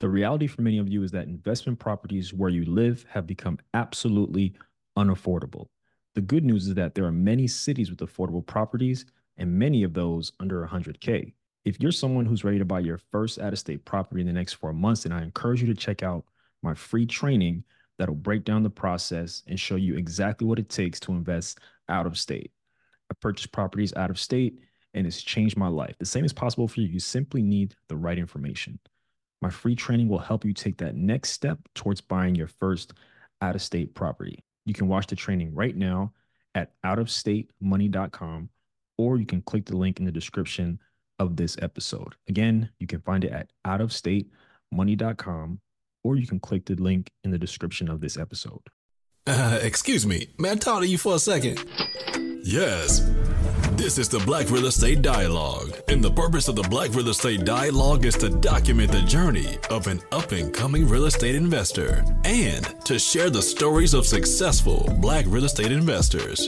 The reality for many of you is that investment properties where you live have become absolutely unaffordable. The good news is that there are many cities with affordable properties and many of those under 100K. If you're someone who's ready to buy your first out of state property in the next 4 months, then I encourage you to check out my free training that'll break down the process and show you exactly what it takes to invest out of state. I purchased properties out of state and it's changed my life. The same is possible for you. You simply need the right information. My free training will help you take that next step towards buying your first out of state property. You can watch the training right now at outofstatemoney.com, or you can click the link in the description of this episode. Again, you can find it at outofstatemoney.com, or you can click the link in the description of this episode. Excuse me, may I talk to you for a second? Yes. This is the Black Real Estate Dialogue, and the purpose of the Black Real Estate Dialogue is to document the journey of an up-and-coming real estate investor and to share the stories of successful Black real estate investors.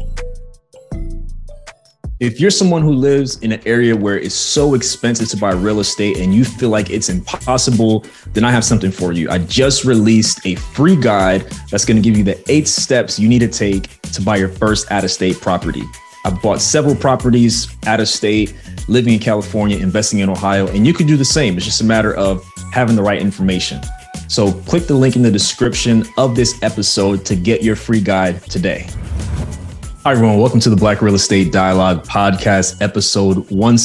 If you're someone who lives in an area where it's so expensive to buy real estate and you feel like it's impossible, then I have something for you. I just released a free guide that's going to give you the 8 steps you need to take to buy your first out-of-state property. I bought several properties out of state, living in California, investing in Ohio, and you can do the same. It's just a matter of having the right information. So click the link in the description of this episode to get your free guide today. Hi, everyone. Welcome to the Black Real Estate Dialogue podcast, episode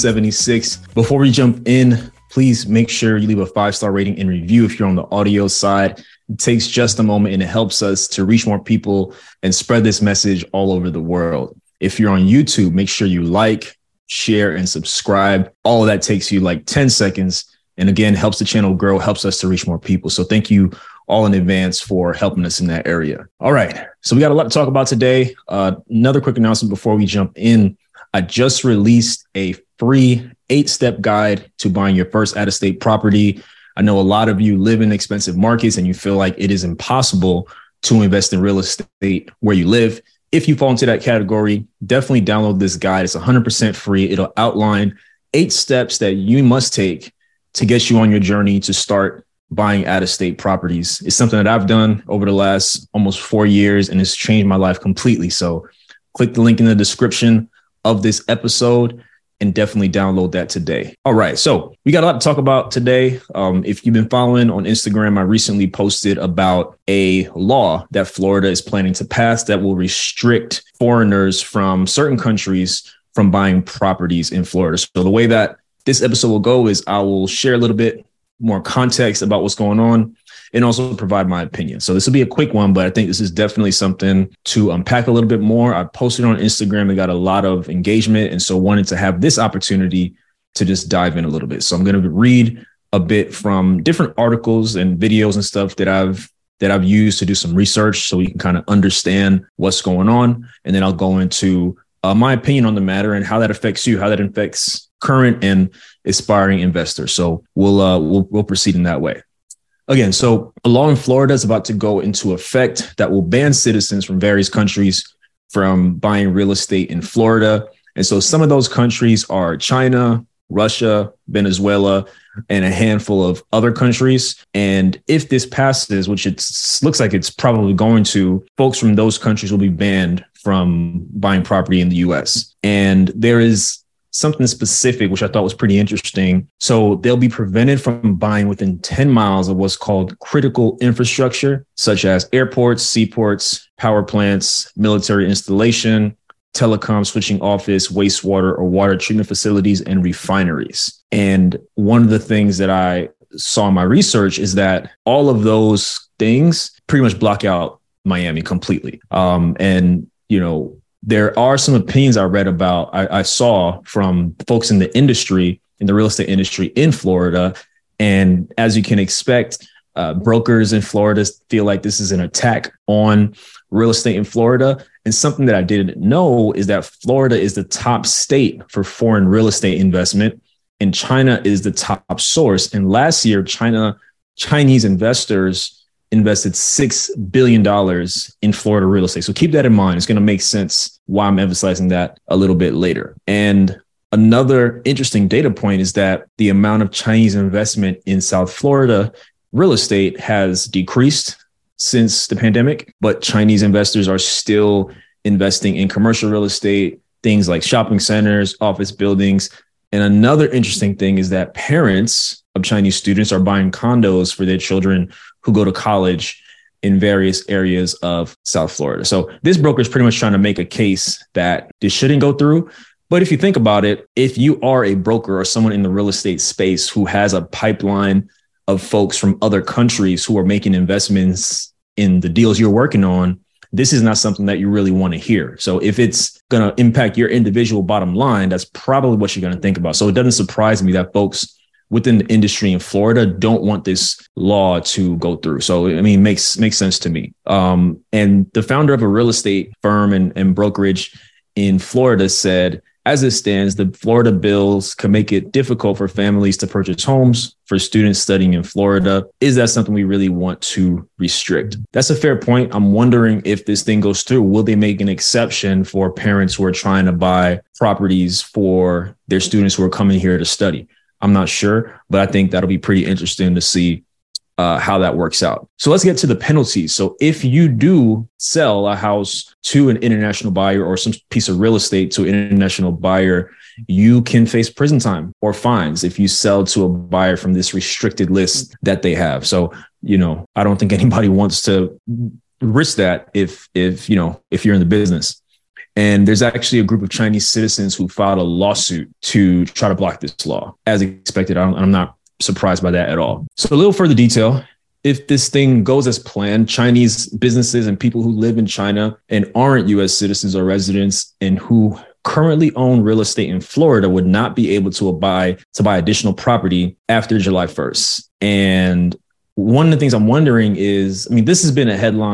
176. Before we jump in, please make sure you leave a 5-star rating and review if you're on the audio side. It takes just a moment and it helps us to reach more people and spread this message all over the world. If you're on YouTube, make sure you like, share, and subscribe. All of that takes you like 10 seconds. And again, helps the channel grow, helps us to reach more people. So thank you all in advance for helping us in that area. All right. So we got a lot to talk about today. Another quick announcement before we jump in. I just released a free 8-step guide to buying your first out-of-state property. I know a lot of you live in expensive markets and you feel like it is impossible to invest in real estate where you live. If you fall into that category, definitely download this guide. It's 100% free. It'll outline 8 steps that you must take to get you on your journey to start buying out-of-state properties. It's something that I've done over the last almost 4 years, and it's changed my life completely. So click the link in the description of this episode and definitely download that today. All right. So we got a lot to talk about today. If you've been following on Instagram, I recently posted about a law that Florida is planning to pass that will restrict foreigners from certain countries from buying properties in Florida. So the way that this episode will go is I will share a little bit more context about what's going on and also provide my opinion. So this will be a quick one, but I think this is definitely something to unpack a little bit more. I posted on Instagram and got a lot of engagement. And so wanted to have this opportunity to just dive in a little bit. So I'm going to read a bit from different articles and videos and stuff that I've used to do some research so you can kind of understand what's going on. And then I'll go into my opinion on the matter and how that affects you, how that affects current and aspiring investors. So we'll proceed in that way. Again, so a law in Florida is about to go into effect that will ban citizens from various countries from buying real estate in Florida. And so some of those countries are China, Russia, Venezuela, and a handful of other countries. And if this passes, which it looks like it's probably going to, folks from those countries will be banned from buying property in the US. And there is something specific, which I thought was pretty interesting. So they'll be prevented from buying within 10 miles of what's called critical infrastructure, such as airports, seaports, power plants, military installation, telecom switching office, wastewater or water treatment facilities, and refineries. And one of the things that I saw in my research is that all of those things pretty much block out Miami completely. There are some opinions I read about, I saw from folks in the industry, in the real estate industry in Florida. And as you can expect, brokers in Florida feel like this is an attack on real estate in Florida. And something that I didn't know is that Florida is the top state for foreign real estate investment, and China is the top source. And last year, Chinese investors invested $6 billion in Florida real estate. So keep that in mind. It's going to make sense why I'm emphasizing that a little bit later. And Another interesting data point is that the amount of Chinese investment in South Florida real estate has decreased since the pandemic, but Chinese investors are still investing in commercial real estate, things like shopping centers, office buildings. And another interesting thing is that parents of Chinese students are buying condos for their children who go to college in various areas of South Florida. So this broker is pretty much trying to make a case that this shouldn't go through. But if you think about it, if you are a broker or someone in the real estate space who has a pipeline of folks from other countries who are making investments in the deals you're working on, this is not something that you really want to hear. So if it's going to impact your individual bottom line, that's probably what you're going to think about. So it doesn't surprise me that folks within the industry in Florida don't want this law to go through. So, I mean, makes sense to me. And the founder of a real estate firm and brokerage in Florida said, as it stands, the Florida bills can make it difficult for families to purchase homes for students studying in Florida. Is that something we really want to restrict? That's a fair point. I'm wondering if this thing goes through, will they make an exception for parents who are trying to buy properties for their students who are coming here to study? I'm not sure, but I think that'll be pretty interesting to see how that works out. So let's get to the penalties. So if you do sell a house to an international buyer or some piece of real estate to an international buyer, you can face prison time or fines if you sell to a buyer from this restricted list that they have. So, I don't think anybody wants to risk that if you're in the business. And there's actually a group of Chinese citizens who filed a lawsuit to try to block this law. As expected, I'm not surprised by that at all. So a little further detail. If this thing goes as planned, Chinese businesses and people who live in China and aren't U.S. citizens or residents and who currently own real estate in Florida would not be able to buy additional property after July 1st. And one of the things I'm wondering is, this has been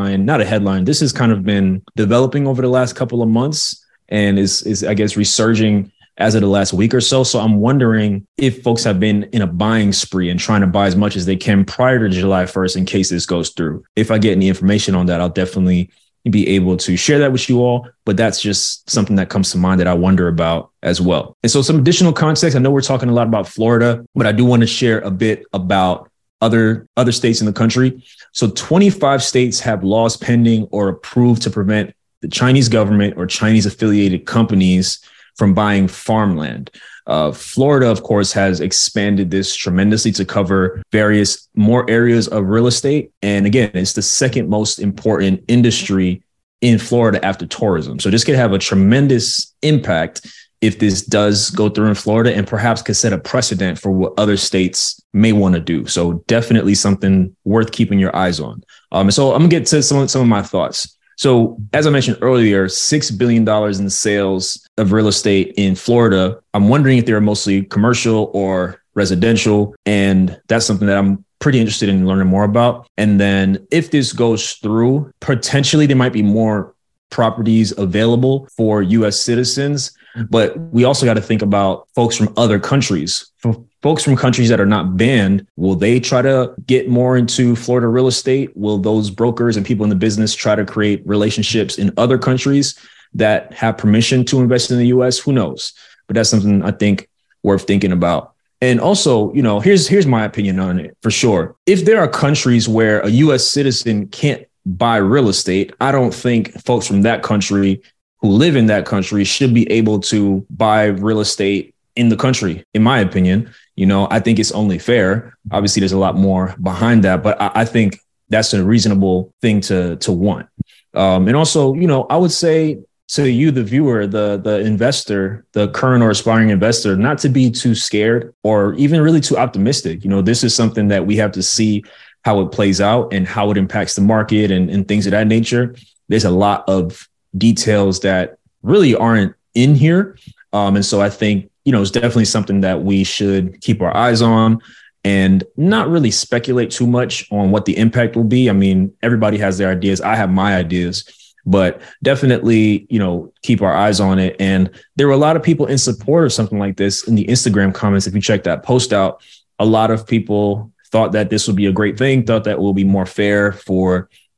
this has kind of been developing over the last couple of months and is I guess, resurging as of the last week or so. So I'm wondering if folks have been in a buying spree and trying to buy as much as they can prior to July 1st in case this goes through. If I get any information on that, I'll definitely be able to share that with you all. But that's just something that comes to mind that I wonder about as well. And so some additional context. I know we're talking a lot about Florida, but I do want to share a bit about other states in the country. So 25 states have laws pending or approved to prevent the Chinese government or Chinese affiliated companies from buying farmland. Florida, of course, has expanded this tremendously to cover various more areas of real estate. And again, it's the second most important industry in Florida after tourism. So this could have a tremendous impact if this does go through in Florida, and perhaps could set a precedent for what other states may want to do. So definitely something worth keeping your eyes on. And so I'm gonna get to some of my thoughts. So as I mentioned earlier, $6 billion in sales of real estate in Florida. I'm wondering if they're mostly commercial or residential. And that's something that I'm pretty interested in learning more about. And then if this goes through, potentially there might be more properties available for U.S. citizens. But we also got to think about folks from other countries. For folks from countries that are not banned, will they try to get more into Florida real estate? Will those brokers and people in the business try to create relationships in other countries that have permission to invest in the U.S.? Who knows? But that's something I think worth thinking about. And also, here's my opinion on it for sure. If there are countries where a U.S. citizen can't buy real estate, I don't think folks from that country who live in that country should be able to buy real estate in the country, in my opinion. I think it's only fair. Obviously, there's a lot more behind that, but I think that's a reasonable thing to want. And also, I would say to you, the viewer, the investor, the current or aspiring investor, not to be too scared or even really too optimistic. This is something that we have to see how it plays out and how it impacts the market and things of that nature. There's a lot of details that really aren't in here. And so I think, it's definitely something that we should keep our eyes on and not really speculate too much on what the impact will be. Everybody has their ideas. I have my ideas, but definitely, keep our eyes on it. And there were a lot of people in support of something like this in the Instagram comments. If you check that post out, a lot of people thought that this would be a great thing, thought that will be more fair for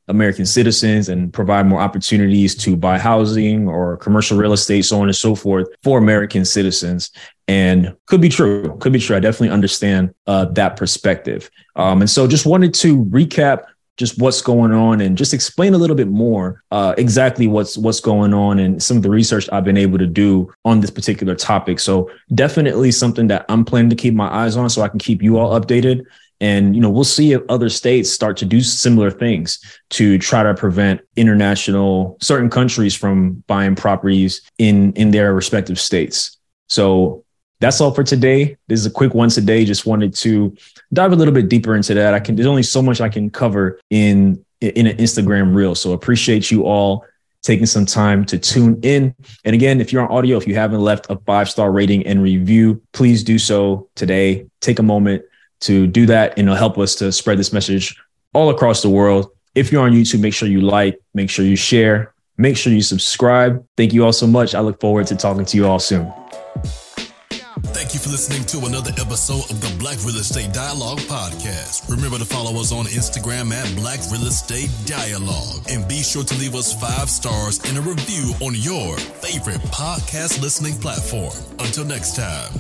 American citizens and provide more opportunities to buy housing or commercial real estate, so on and so forth, for American citizens. And could be true. I definitely understand that perspective. And so just wanted to recap just what's going on and just explain a little bit more exactly what's going on and some of the research I've been able to do on this particular topic. So definitely something that I'm planning to keep my eyes on so I can keep you all updated. And, we'll see if other states start to do similar things to try to prevent certain countries from buying properties in their respective states. So that's all for today. This is a quick one today. Just wanted to dive a little bit deeper into that. There's only so much I can cover in an Instagram reel. So appreciate you all taking some time to tune in. And again, if you're on audio, if you haven't left a 5-star rating and review, please do so today. Take a moment to do that, and it'll help us to spread this message all across the world. If you're on YouTube, make sure you like, make sure you share, make sure you subscribe. Thank you all so much. I look forward to talking to you all soon. Thank you for listening to another episode of the Black Real Estate Dialogue podcast. Remember to follow us on Instagram at Black Real Estate Dialogue. And be sure to leave us 5 stars and a review on your favorite podcast listening platform. Until next time.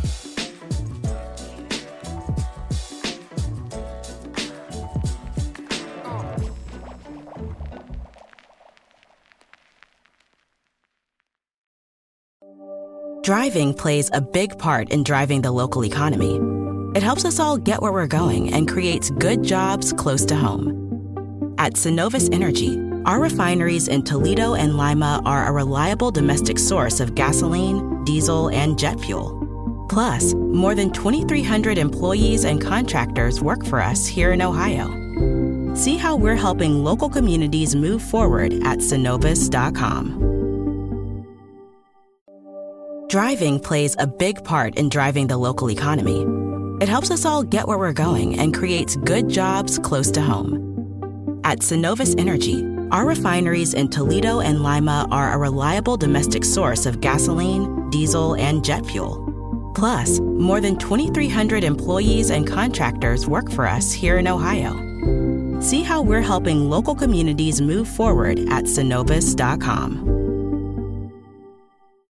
Driving plays a big part in driving the local economy. It helps us all get where we're going and creates good jobs close to home. At Cenovus Energy, our refineries in Toledo and Lima are a reliable domestic source of gasoline, diesel, and jet fuel. Plus, more than 2,300 employees and contractors work for us here in Ohio. See how we're helping local communities move forward at Cenovus.com. Driving plays a big part in driving the local economy. It helps us all get where we're going and creates good jobs close to home. At Cenovus Energy, our refineries in Toledo and Lima are a reliable domestic source of gasoline, diesel, and jet fuel. Plus, more than 2,300 employees and contractors work for us here in Ohio. See how we're helping local communities move forward at Cenovus.com.